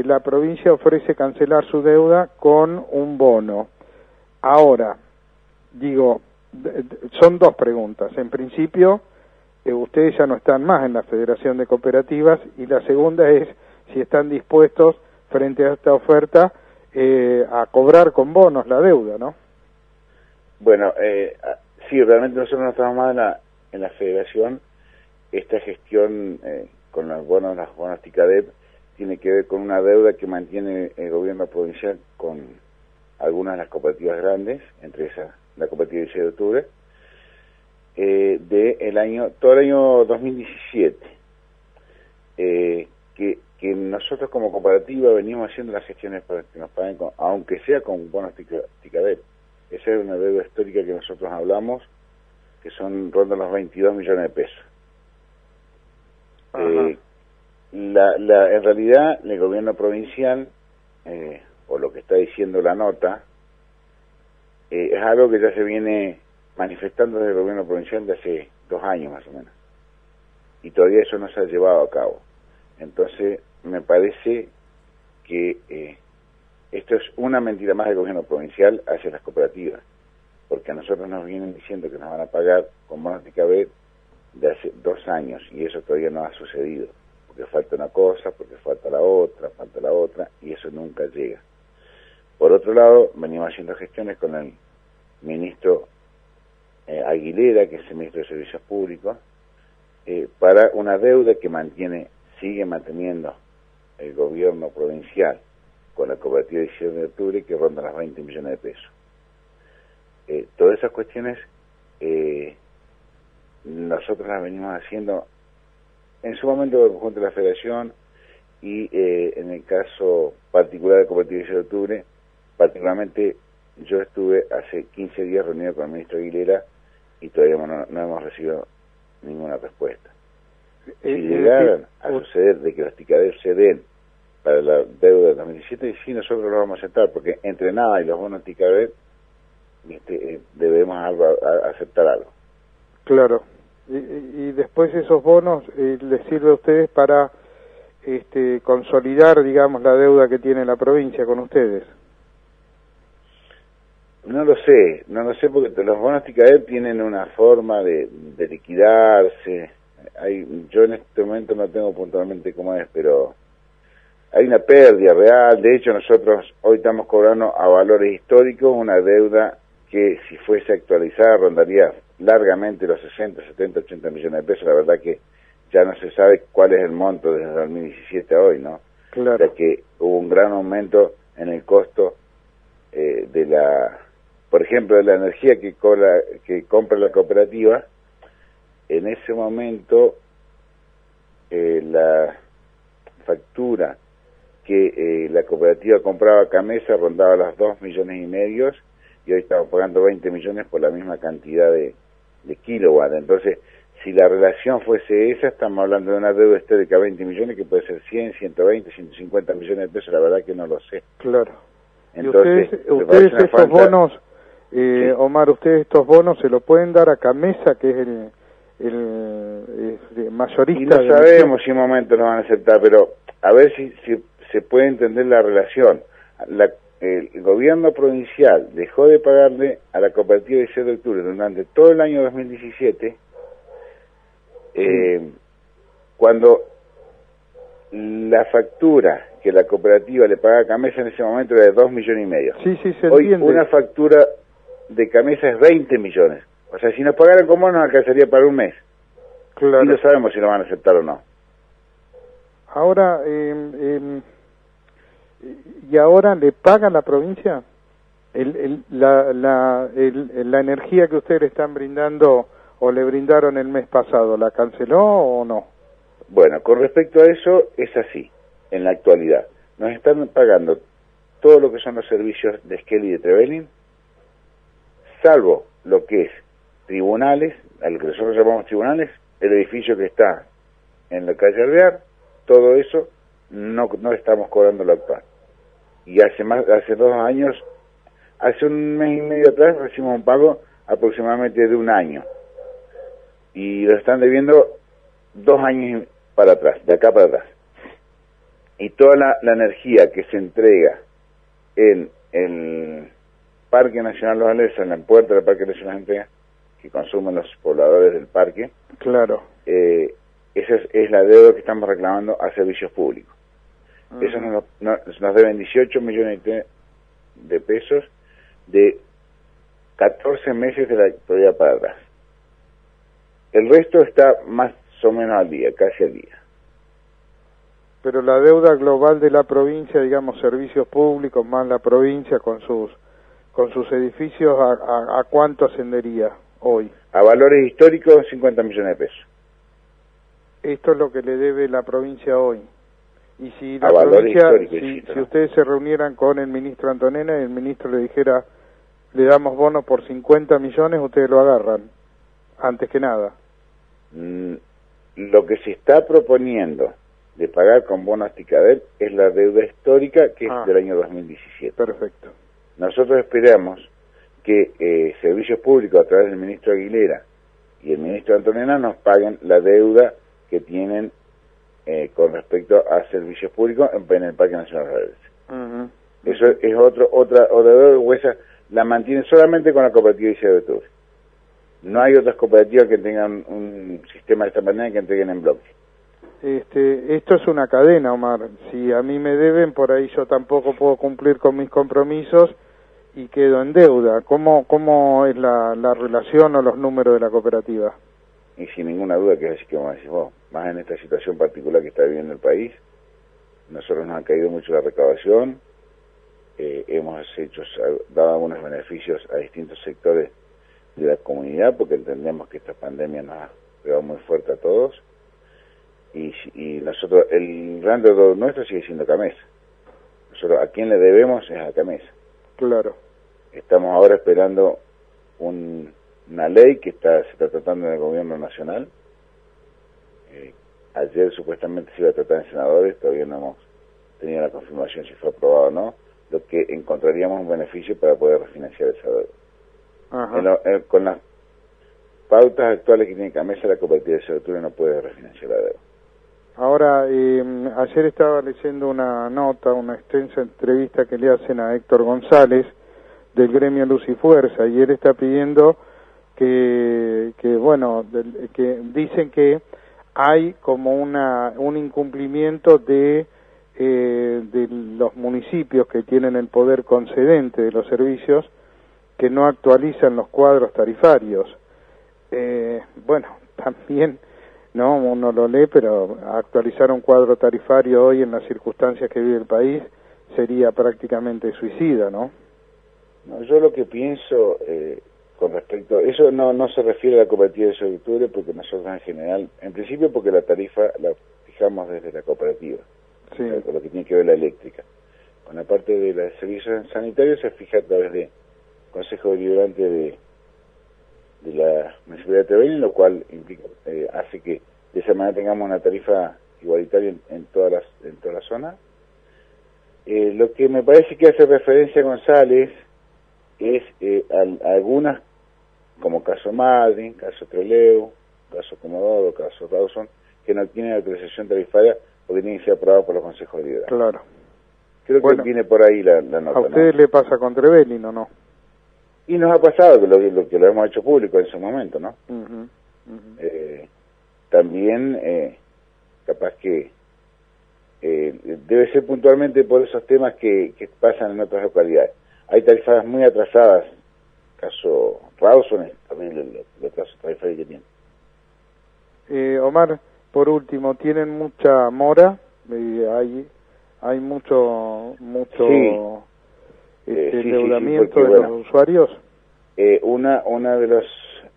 la provincia ofrece cancelar su deuda con un bono. Ahora, digo, son dos preguntas. En principio, ustedes ya no están más en la Federación de Cooperativas, y la segunda es si están dispuestos, frente a esta oferta, a cobrar con bonos la deuda, ¿no? Bueno, sí, realmente nosotros no estamos más en la Federación. Esta gestión con los bonos TICADEP tiene que ver con una deuda que mantiene el gobierno provincial con algunas de las cooperativas grandes, entre esas la cooperativa 16 de octubre, todo el año 2017, que nosotros como cooperativa venimos haciendo las gestiones para que nos paguen, aunque sea con bonos TICADEP. Esa es una deuda histórica que nosotros hablamos, que rondan los 22 millones de pesos. En realidad, el gobierno provincial, o lo que está diciendo la nota, es algo que ya se viene manifestando desde el gobierno provincial de hace 2 años más o menos, y todavía eso no se ha llevado a cabo. Entonces me parece que esto es una mentira más del gobierno provincial hacia las cooperativas, porque a nosotros nos vienen diciendo que nos van a pagar con bonos TICADEP de hace 2 años, y eso todavía no ha sucedido, porque falta una cosa, porque falta la otra, y eso nunca llega. Por otro lado, venimos haciendo gestiones con el ministro Aguilera, que es el ministro de Servicios Públicos, para una deuda que sigue manteniendo el gobierno provincial con la cooperativa 16 de octubre, que ronda las 20 millones de pesos. Todas esas cuestiones nosotros las venimos haciendo en su momento junto a la Federación, y en el caso particular de la cooperativa 16 de octubre, particularmente yo estuve hace 15 días reunido con el ministro Aguilera y todavía no hemos recibido ninguna respuesta. Si llegaran a suceder de que los TICADEP se den para la deuda de 2017, sí, nosotros lo vamos a aceptar, porque entre nada y los bonos TICADEP debemos aceptar algo. Claro. Y después esos bonos les sirve a ustedes para consolidar, digamos, la deuda que tiene la provincia con ustedes. No lo sé porque los bonos TICADEP tienen una forma de liquidarse. Yo en este momento no tengo puntualmente cómo es, pero hay una pérdida real. De hecho, nosotros hoy estamos cobrando a valores históricos una deuda que, si fuese actualizada, rondaría largamente los 60, 70, 80 millones de pesos. La verdad que ya no se sabe cuál es el monto desde 2017 a hoy, ¿no? Claro. O sea que hubo un gran aumento en el costo por ejemplo, de la energía que compra la cooperativa. En ese momento, la factura que la cooperativa compraba Camesa rondaba las 2,5 millones, y hoy estamos pagando 20 millones por la misma cantidad de kilowatt. Entonces, si la relación fuese esa, estamos hablando de una deuda histórica de 20 millones, que puede ser 100, 120, 150 millones de pesos. La verdad que no lo sé. Claro. Entonces, ¿Y ustedes estos bonos, sí, Omar, ustedes estos bonos se lo pueden dar a Camesa, que es el mayorista? Y no sabemos si en un momento nos van a aceptar, pero a ver si se puede entender la relación. El gobierno provincial dejó de pagarle a la cooperativa 16 de octubre durante todo el año 2017, cuando la factura que la cooperativa le paga a Camesa en ese momento era de 2,5 millones. Sí, se hoy entiende. Una factura de Camesa es 20 millones. O sea, si nos pagaran como nos alcanzaría para un mes. Claro. Y no sabemos si lo van a aceptar o no. Ahora, ¿y ahora le pagan la provincia la energía que ustedes le están brindando o le brindaron el mes pasado? ¿La canceló o no? Bueno, con respecto a eso, es así, en la actualidad. Nos están pagando todo lo que son los servicios de Esquel y de Trevelin, salvo lo que es tribunales, a lo que nosotros llamamos tribunales, el edificio que está en la calle Alvear, todo eso no estamos cobrando lo actual. Y hace 2 años, hace un mes y medio atrás, recibimos un pago aproximadamente de 1 año. Y lo están debiendo 2 años para atrás, de acá para atrás. y toda la energía que se entrega en el Parque Nacional Los Alerces, en la puerta del Parque Nacional Entrega, que consumen los pobladores del parque, claro, esa es la deuda que estamos reclamando a servicios públicos. Eso nos deben 18 millones de pesos de 14 meses de la actualidad para atrás. El resto está más o menos al día, casi al día. Pero la deuda global de la provincia, digamos, servicios públicos más la provincia con sus edificios, ¿a cuánto ascendería hoy? A valores históricos, 50 millones de pesos. Esto es lo que le debe la provincia hoy. Y si la a provincia, si ¿no? Ustedes se reunieran con el ministro Antonena y el ministro le dijera, le damos bonos por 50 millones, ustedes lo agarran, antes que nada. Lo que se está proponiendo de pagar con bonos Ticadet es la deuda histórica, que es del año 2017. Perfecto. Nosotros esperamos que Servicios Públicos, a través del ministro Aguilera y el ministro Antonena, nos paguen la deuda que tienen con respecto a servicios públicos en el Parque Nacional de Alerces. Eso es otra deuda, esa la mantienen solamente con la cooperativa ICA de octubre. No hay otras cooperativas que tengan un sistema de esta manera que entreguen en bloque. Esto es una cadena, Omar. Si a mí me deben, por ahí yo tampoco puedo cumplir con mis compromisos y quedo en deuda. ¿Cómo es la relación o los números de la cooperativa? Y sin ninguna duda, que es así que vamos a decir, más en esta situación particular que está viviendo el país, nosotros nos ha caído mucho la recaudación, hemos dado algunos beneficios a distintos sectores de la comunidad, porque entendemos que esta pandemia nos ha pegado muy fuerte a todos, y nosotros, el gran deudor nuestro sigue siendo Camesa. Nosotros a quien le debemos es a Camesa. Claro. Estamos ahora esperando una ley que se está tratando en el gobierno nacional. Ayer supuestamente se iba a tratar en senadores, todavía no hemos tenido la confirmación si fue aprobado o no, lo que encontraríamos un beneficio para poder refinanciar esa deuda. Con las pautas actuales que tiene Camesa, la cooperativa de Octubre no puede refinanciar la deuda. Ahora, ayer estaba leyendo una nota, una extensa entrevista que le hacen a Héctor González del gremio Luz y Fuerza, y él está pidiendo que dicen que hay como un incumplimiento de los municipios que tienen el poder concedente de los servicios, que no actualizan los cuadros tarifarios. También, no, uno lo lee, pero actualizar un cuadro tarifario hoy en las circunstancias que vive el país sería prácticamente suicida, ¿no? No, yo lo que pienso con respecto a eso no se refiere a la cooperativa de octubre, porque nosotros en general, en principio porque la tarifa la fijamos desde la cooperativa, sí. Con lo que tiene que ver la eléctrica. Con la parte de los servicios sanitarios se fija a través de Consejo Deliberante de la Municipalidad de Trevelin, lo cual implica, hace que de esa manera tengamos una tarifa igualitaria en toda la zona. Lo que me parece que hace referencia a González es a algunas, como caso Madrid, caso Trelew, caso Comodoro, caso Rawson, que no tienen autorización tarifaria porque tienen que ser aprobados por los consejos de liderazgo. Claro. Creo que viene por ahí la nota. ¿A ustedes le pasa con Trevelin o no? Y nos ha pasado que lo hemos hecho público en su momento, ¿no? También, capaz que debe ser puntualmente por esos temas que pasan en otras localidades. Hay tarifas muy atrasadas, caso Rawson es también los casos tarifarios que tienen. Omar, por último, ¿tienen mucha mora? ¿Hay mucho endeudamiento sí, porque, de los usuarios? Una de los...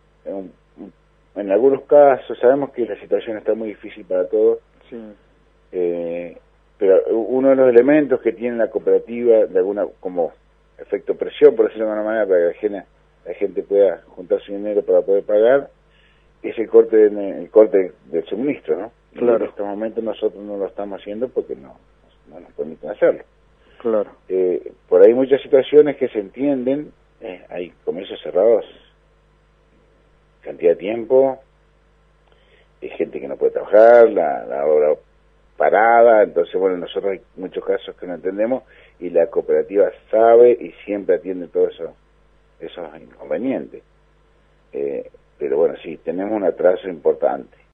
en algunos casos, sabemos que la situación está muy difícil para todos, sí. Pero uno de los elementos que tiene la cooperativa, de alguna como efecto presión, por decirlo de alguna manera, para que la gente pueda juntar su dinero para poder pagar, es el corte del suministro, ¿no? Claro. Y en estos momentos nosotros no lo estamos haciendo porque no nos permiten hacerlo. Claro. Por ahí muchas situaciones que se entienden, hay comercios cerrados, cantidad de tiempo, hay gente que no puede trabajar, la obra parada, entonces bueno, nosotros hay muchos casos que no entendemos y la cooperativa sabe y siempre atiende todos esos inconvenientes. Pero bueno, sí, tenemos un atraso importante.